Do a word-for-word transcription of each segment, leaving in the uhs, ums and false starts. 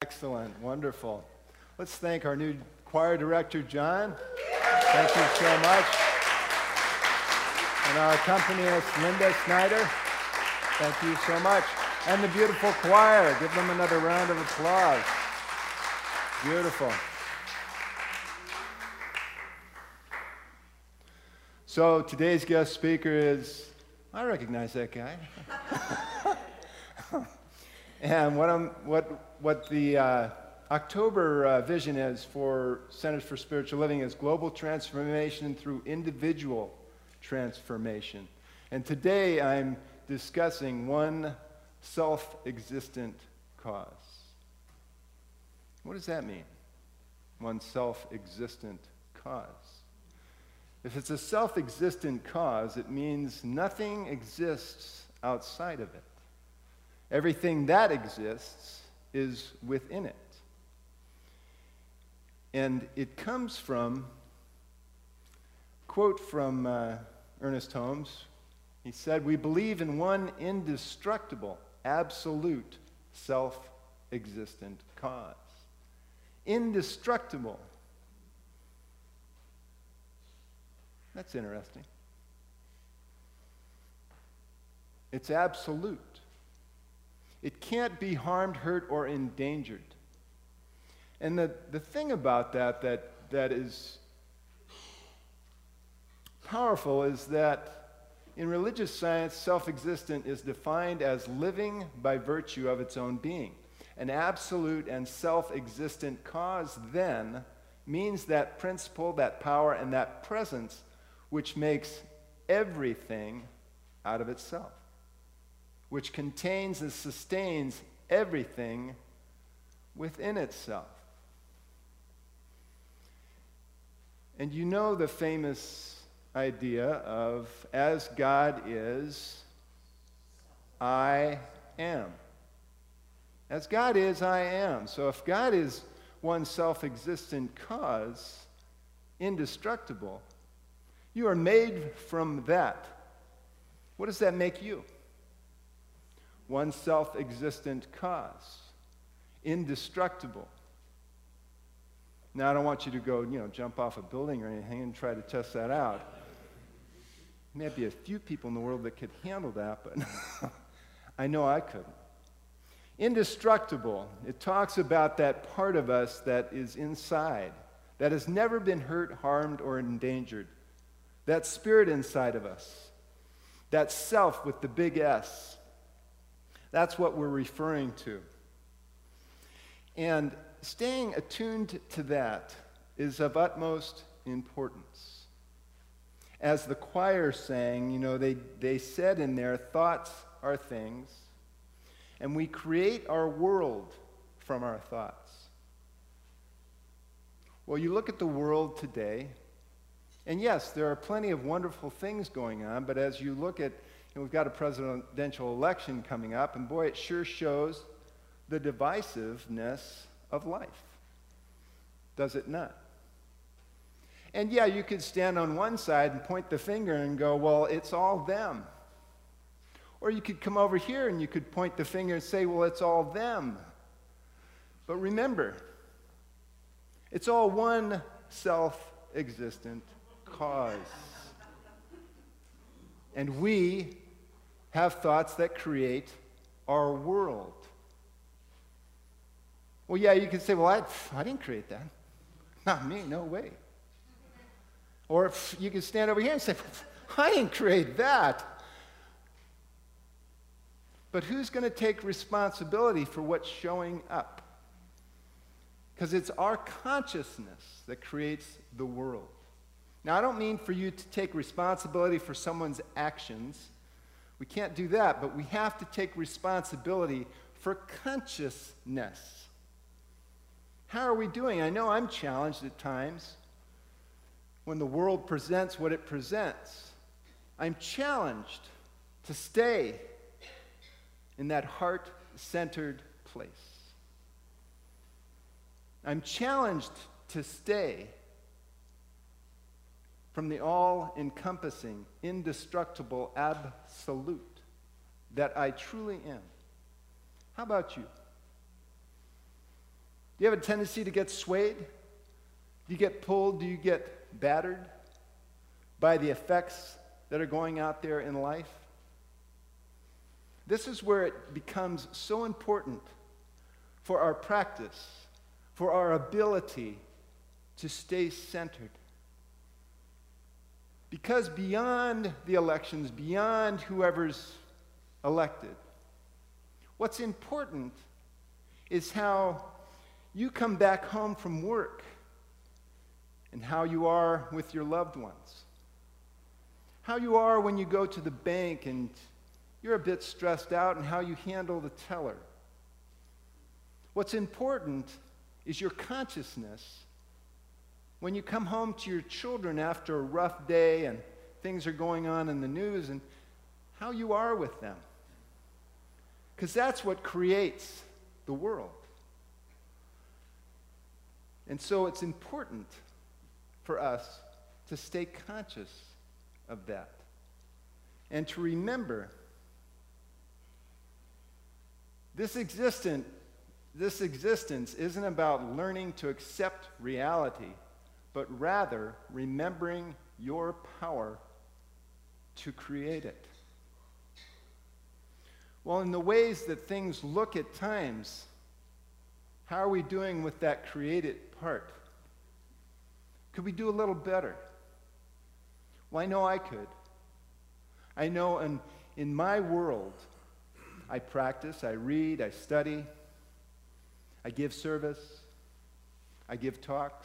Excellent. Wonderful. Let's thank our new choir director, John. Thank you so much. And our accompanist, Linda Snyder. Thank you so much. And the beautiful choir. Give them another round of applause. Beautiful. So today's guest speaker is, I recognize that guy. And what, I'm, what, what the uh, October uh, vision is for Centers for Spiritual Living is global transformation through individual transformation. And today I'm discussing one self-existent cause. What does that mean? One self-existent cause. If it's a self-existent cause, it means nothing exists outside of it. Everything that exists is within it. And it comes from, quote from uh, Ernest Holmes. He said, "We believe in one indestructible, absolute, self-existent cause." Indestructible. That's interesting. It's absolute. It can't be harmed, hurt, or endangered. And the, the thing about that, that that is powerful is that in religious science, self-existent is defined as living by virtue of its own being. An absolute and self-existent cause, then, means that principle, that power, and that presence which makes everything out of itself, which contains and sustains everything within itself. And you know the famous idea of, as God is, I am. As God is, I am. So if God is one self-existent cause, indestructible, you are made from that. What does that make you? One self-existent cause, indestructible. Now, I don't want you to go, you know, jump off a building or anything and try to test that out. There may be a few people in the world that could handle that, but I know I couldn't. Indestructible, it talks about that part of us that is inside, that has never been hurt, harmed, or endangered. That spirit inside of us, that self with the big S. That's what we're referring to. And staying attuned to that is of utmost importance. As the choir sang, you know, they, they said in there, thoughts are things, and we create our world from our thoughts. Well, you look at the world today, and yes, there are plenty of wonderful things going on, but as you look at, you know, we've got a presidential election coming up, and boy, it sure shows the divisiveness of life. Does it not? And yeah, you could stand on one side and point the finger and go, well, it's all them. Or you could come over here and you could point the finger and say, well, it's all them. But remember, it's all one self-existent cause. And we have thoughts that create our world. Well, yeah, you could say, well, I, I didn't create that. Not me, no way. Or you could stand over here and say, I didn't create that. But who's going to take responsibility for what's showing up? Because it's our consciousness that creates the world. Now, I don't mean for you to take responsibility for someone's actions. We can't do that, but we have to take responsibility for consciousness. How are we doing? I know I'm challenged at times when the world presents what it presents. I'm challenged to stay in that heart-centered place. I'm challenged to stay from the all-encompassing, indestructible absolute that I truly am. How about you? Do you have a tendency to get swayed? Do you get pulled? Do you get battered by the effects that are going out there in life? This is where it becomes so important for our practice, for our ability to stay centered. Because beyond the elections, beyond whoever's elected, what's important is how you come back home from work and how you are with your loved ones. How you are when you go to the bank and you're a bit stressed out, and how you handle the teller. What's important is your consciousness when you come home to your children after a rough day and things are going on in the news, and how you are with them. Because that's what creates the world. And so it's important for us to stay conscious of that and to remember this existence, this existence isn't about learning to accept reality, but rather remembering your power to create it. Well, in the ways that things look at times, how are we doing with that created part? Could we do a little better? Well, I know I could. I know in, in my world, I practice, I read, I study, I give service, I give talks.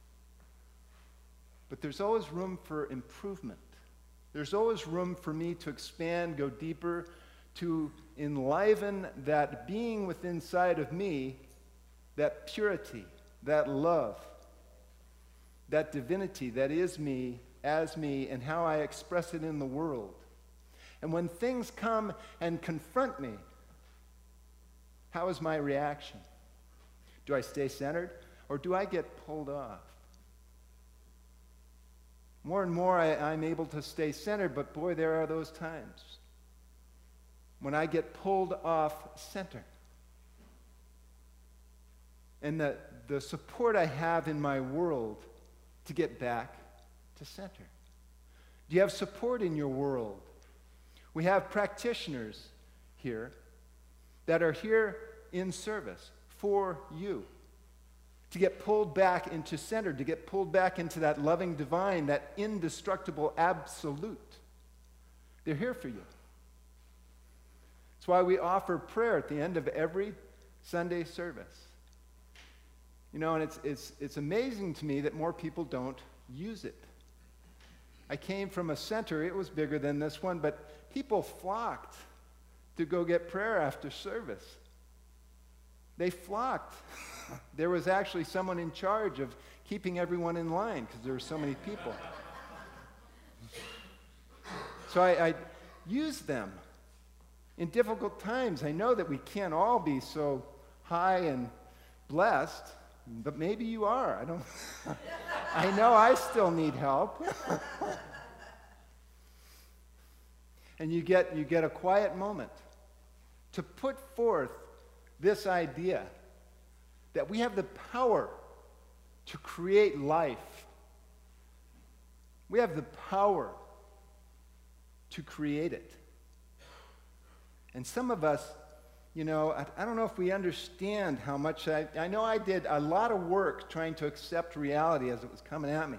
But there's always room for improvement. There's always room for me to expand, go deeper, to enliven that being within inside of me, that purity, that love, that divinity that is me, as me, and how I express it in the world. And when things come and confront me, how is my reaction? Do I stay centered, or do I get pulled off? More and more I, I'm able to stay centered, but boy, there are those times when I get pulled off center. And the, the support I have in my world to get back to center. Do you have support in your world? We have practitioners here that are here in service for you, to get pulled back into center, to get pulled back into that loving divine, that indestructible absolute. They're here for you. That's why we offer prayer at the end of every Sunday service. You know, and it's, it's, it's amazing to me that more people don't use it. I came from a center, it was bigger than this one, but people flocked to go get prayer after service. They flocked. There was actually someone in charge of keeping everyone in line because there were so many people. So I, I use them in difficult times. I know that we can't all be so high and blessed, but maybe you are. I don't. I know I still need help. And you get you get a quiet moment to put forth this idea that we have the power to create life. We have the power to create it. And some of us, you know, I, I don't know if we understand how much I, I know I did a lot of work trying to accept reality as it was coming at me.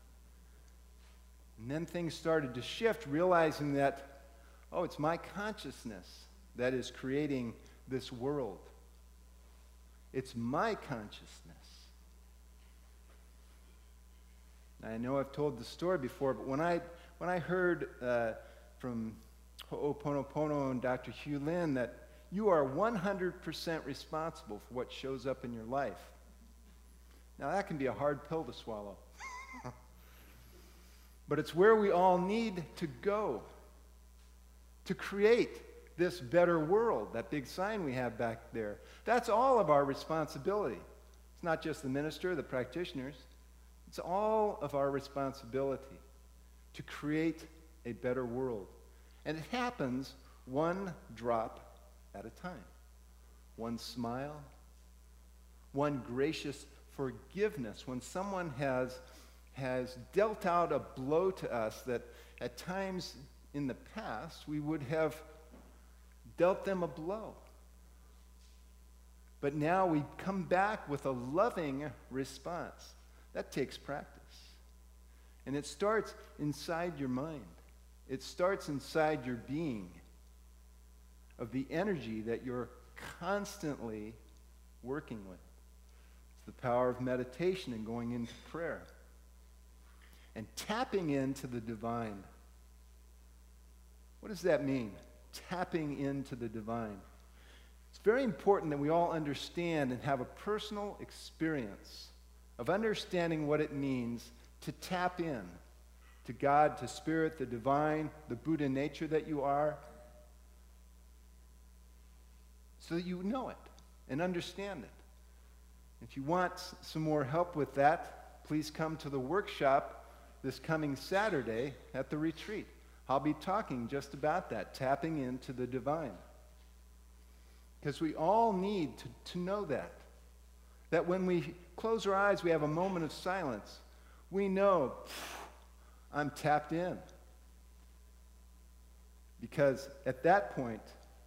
And then things started to shift, realizing that, oh, it's my consciousness that is creating this world. It's my consciousness. I know I've told the story before, but when I when I heard uh, from Ho'oponopono and Doctor Hugh Lin that you are one hundred percent responsible for what shows up in your life. Now that can be a hard pill to swallow. But it's where we all need to go to create this better world, that big sign we have back there. That's all of our responsibility. It's not just the minister, the practitioners. It's all of our responsibility to create a better world. And it happens one drop at a time. One smile, One, gracious forgiveness. When someone has, has dealt out a blow to us that at times in the past we would have dealt them a blow. But now we come back with a loving response. That takes practice. And it starts inside your mind. It starts inside your being, of the energy that you're constantly working with. It's the power of meditation and going into prayer. And tapping into the divine. What does that mean? Tapping into the divine. It's very important that we all understand and have a personal experience of understanding what it means to tap in to God, to Spirit, the divine, the Buddha nature that you are, so that you know it and understand it. If you want some more help with that, please come to the workshop this coming Saturday at the retreat. I'll be talking just about that, tapping into the divine. Because we all need to, to know that. That when we close our eyes, we have a moment of silence. We know, I'm tapped in. Because at that point,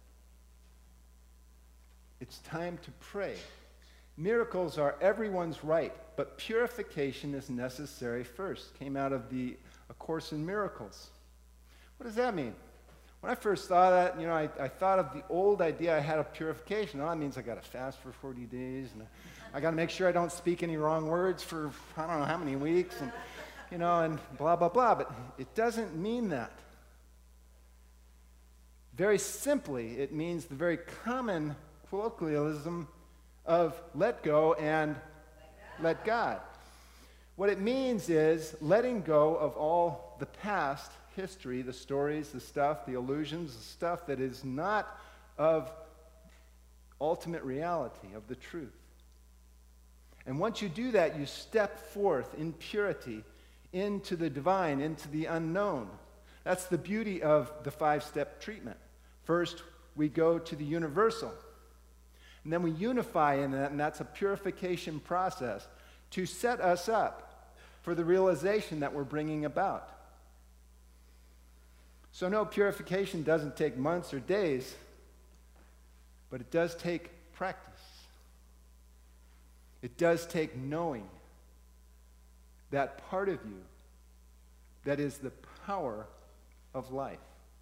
it's time to pray. Miracles are everyone's right, but purification is necessary first. Came out of the A Course in Miracles. What does that mean? When I first thought that, you know, I, I thought of the old idea I had of purification. Oh, that means I got to fast for forty days, and I, I got to make sure I don't speak any wrong words for I don't know how many weeks, and you know, and blah blah blah. But it doesn't mean that. Very simply, it means the very common colloquialism of let go and let God. What it means is letting go of all the past history, the stories, the stuff, the illusions, the stuff that is not of ultimate reality, of the truth. And once you do that, you step forth in purity into the divine, into the unknown. That's the beauty of the five-step treatment. First, we go to the universal. And then we unify in that, and that's a purification process to set us up for the realization that we're bringing about. So no, purification doesn't take months or days, but it does take practice. It does take knowing that part of you that is the power of life.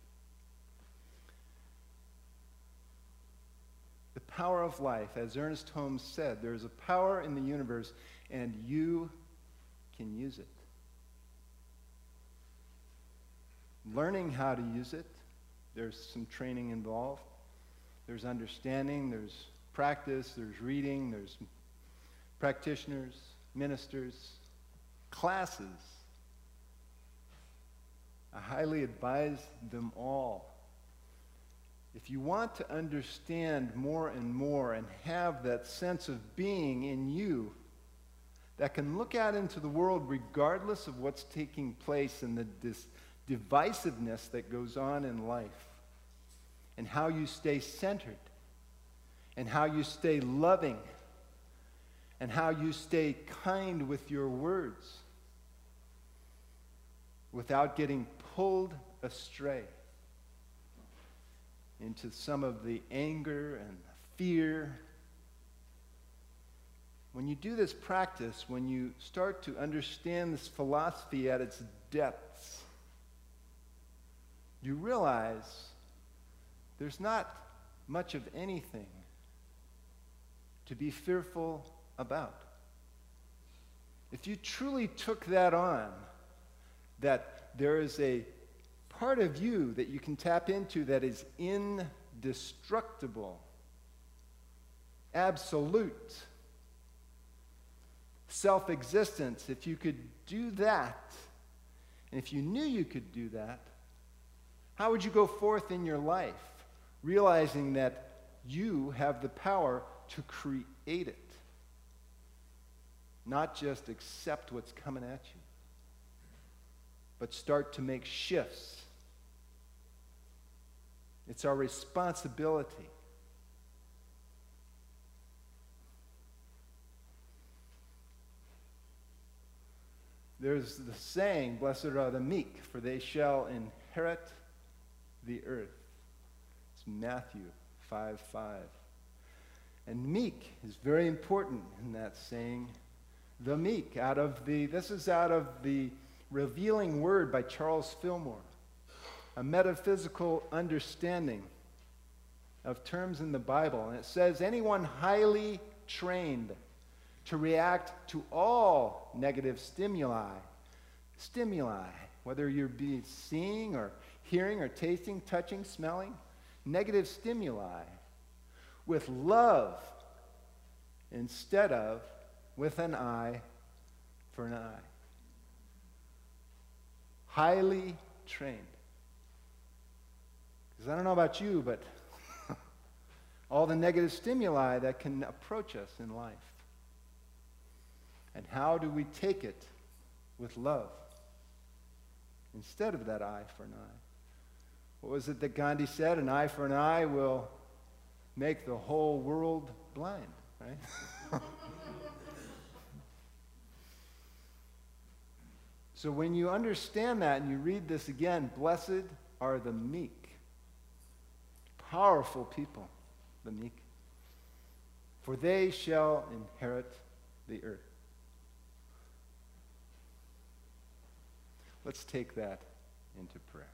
The power of life, as Ernest Holmes said, there is a power in the universe, and you can use it. Learning how to use it, there's some training involved. There's understanding, there's practice, there's reading, there's practitioners, ministers, classes. I highly advise them all. If you want to understand more and more and have that sense of being in you that can look out into the world regardless of what's taking place in the dis- divisiveness that goes on in life, and how you stay centered, and how you stay loving, and how you stay kind with your words without getting pulled astray into some of the anger and fear. When you do this practice, when you start to understand this philosophy at its depths, you realize there's not much of anything to be fearful about. If you truly took that on, that there is a part of you that you can tap into that is indestructible, absolute, self-existence, if you could do that, and if you knew you could do that, how would you go forth in your life, realizing that you have the power to create it, not just accept what's coming at you, but start to make shifts? It's our responsibility. There's the saying, blessed are the meek, for they shall inherit the earth. It's Matthew five five. And meek is very important in that saying. The meek, out of the, this is out of the Revealing Word by Charles Fillmore, a metaphysical understanding of terms in the Bible. And it says, anyone highly trained to react to all negative stimuli, stimuli, whether you're be seeing or hearing or tasting, touching, smelling, negative stimuli, with love instead of with an eye for an eye. Highly trained. Because I don't know about you, but all the negative stimuli that can approach us in life. And how do we take it with love instead of that eye for an eye? What was it that Gandhi said? An eye for an eye will make the whole world blind, right? So when you understand that and you read this again, blessed are the meek. Powerful people, the meek. For they shall inherit the earth. Let's take that into prayer.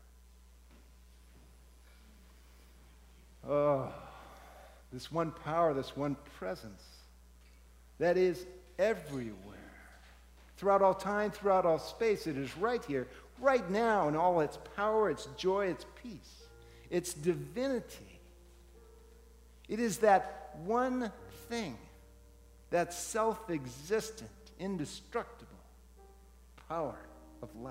Oh, this one power, this one presence that is everywhere. Throughout all time, throughout all space, it is right here, right now, in all its power, its joy, its peace, its divinity. It is that one thing, that self-existent, indestructible power of life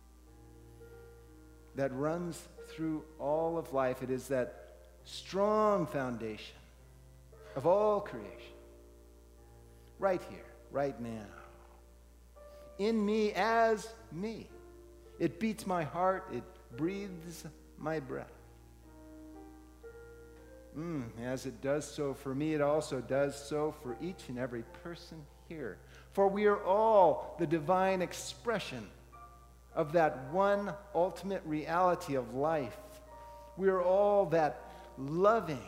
that runs through all of life. It is that strong foundation of all creation, right here, right now, in me as me. It beats my heart, it breathes my breath. Mm, as it does so for me, it also does so for each and every person here. For we are all the divine expression of that one ultimate reality of life. We are all that loving,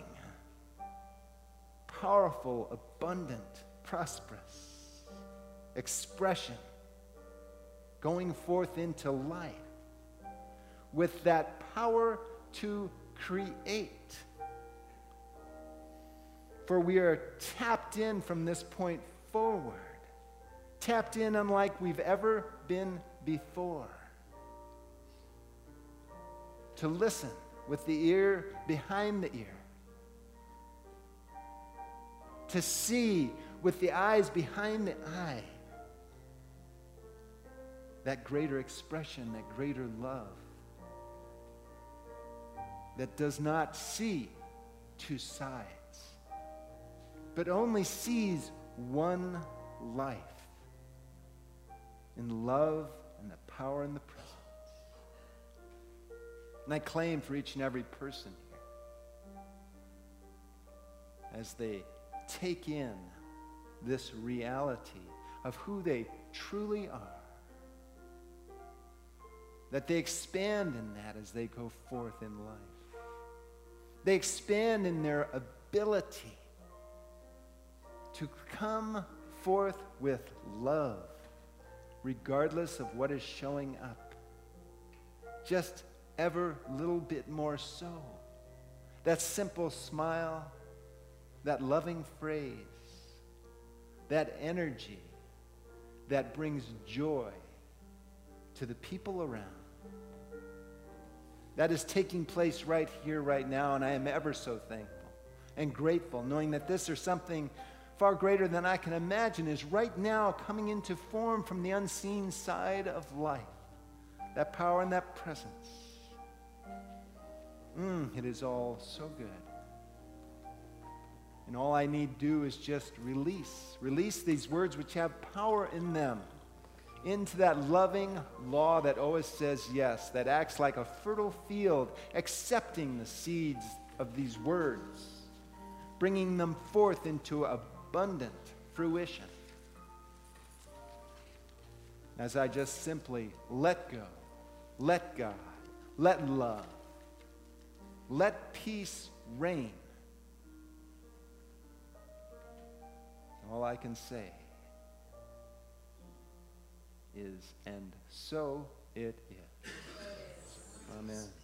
powerful, abundant, prosperous expression going forth into life with that power to create. For we are tapped in from this point forward, tapped in unlike we've ever been before, to listen with the ear behind the ear, to see with the eyes behind the eye, that greater expression, that greater love that does not see two sides, but only sees one life in love and the power and the presence. And I claim for each and every person here, as they take in this reality of who they truly are, that they expand in that as they go forth in life. They expand in their ability to come forth with love, regardless of what is showing up. Just ever a little bit more so. That simple smile, that loving phrase, that energy that brings joy to the people around. That is taking place right here, right now, and I am ever so thankful and grateful, knowing that this or something far greater than I can imagine is right now coming into form from the unseen side of life. That power and that presence. Mm, it is all so good. And all I need do is just release. Release these words which have power in them into that loving law that always says yes, that acts like a fertile field, accepting the seeds of these words, bringing them forth into abundant fruition. as I just simply let go, let God, let love, let peace reign. All I can say is, and so it is. Amen.